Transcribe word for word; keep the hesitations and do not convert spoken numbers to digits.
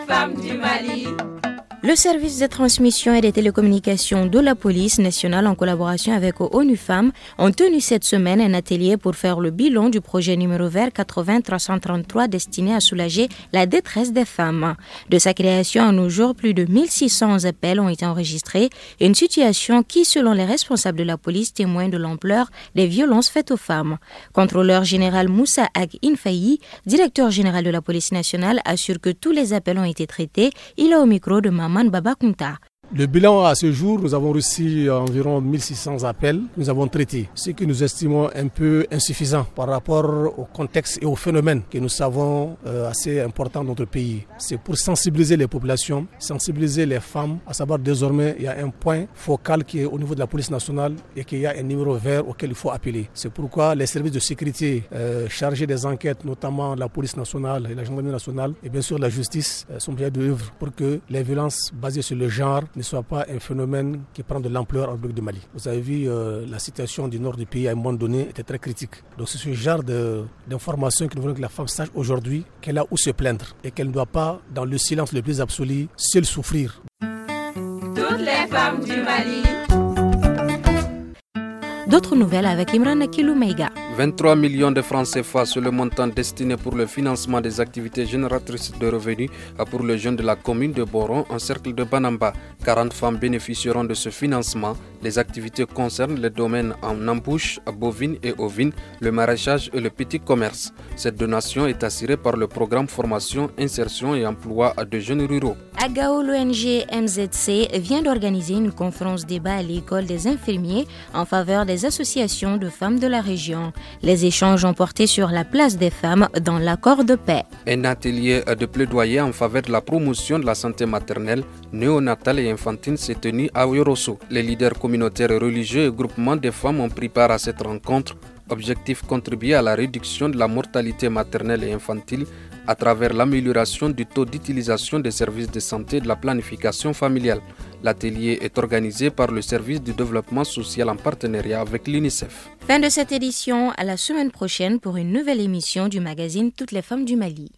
femmes du Mali. Le service de transmission et des télécommunications de la police nationale en collaboration avec ONU Femmes ont tenu cette semaine un atelier pour faire le bilan du projet numéro vert quatre-vingts trois cent trente-trois destiné à soulager la détresse des femmes. De sa création à nos jours, plus de mille six cents appels ont été enregistrés, une situation qui, selon les responsables de la police, témoigne de l'ampleur des violences faites aux femmes. Contrôleur général Moussa Ag Infayi, directeur général de la police nationale, assure que tous les appels ont été traités. Il est au micro de Maman Baba Kunta. Le bilan à ce jour, nous avons reçu environ mille six cents appels que nous avons traités, ce que nous estimons un peu insuffisant par rapport au contexte et au phénomène que nous savons euh, assez important dans notre pays. C'est pour sensibiliser les populations, sensibiliser les femmes, à savoir désormais il y a un point focal qui est au niveau de la police nationale et qu'il y a un numéro vert auquel il faut appeler. C'est pourquoi les services de sécurité euh, chargés des enquêtes, notamment la police nationale et la gendarmerie nationale et bien sûr la justice, euh, sont bien d'œuvre pour que les violences basées sur le genre ne soit pas un phénomène qui prend de l'ampleur en République du Mali. Vous avez vu, euh, la situation du nord du pays à un moment donné était très critique. Donc c'est ce genre de, d'informations que nous voulons que la femme sache aujourd'hui qu'elle a où se plaindre et qu'elle ne doit pas, dans le silence le plus absolu, seule souffrir. Toutes les femmes du Mali. D'autres nouvelles avec Imran Akilou Meiga. vingt-trois millions de francs C F A, c'est le montant destiné pour le financement des activités génératrices de revenus pour les jeunes de la commune de Boron en cercle de Banamba. quarante femmes bénéficieront de ce financement. Les activités concernent les domaines en embouche, bovine et ovine, le maraîchage et le petit commerce. Cette donation est assurée par le programme Formation, Insertion et Emploi de jeunes ruraux. À Gao, l'O N G M Z C vient d'organiser une conférence débat à l'école des infirmiers en faveur des associations de femmes de la région. Les échanges ont porté sur la place des femmes dans l'accord de paix. Un atelier de plaidoyer en faveur de la promotion de la santé maternelle, néonatale et infantile s'est tenu à Oyorosso. Les leaders communautaires et religieux et groupements des femmes ont pris part à cette rencontre. Objectif: contribuer à la réduction de la mortalité maternelle et infantile à travers l'amélioration du taux d'utilisation des services de santé et de la planification familiale. L'atelier est organisé par le service du développement social en partenariat avec l'UNICEF. Fin de cette édition, à la semaine prochaine pour une nouvelle émission du magazine Toutes les femmes du Mali.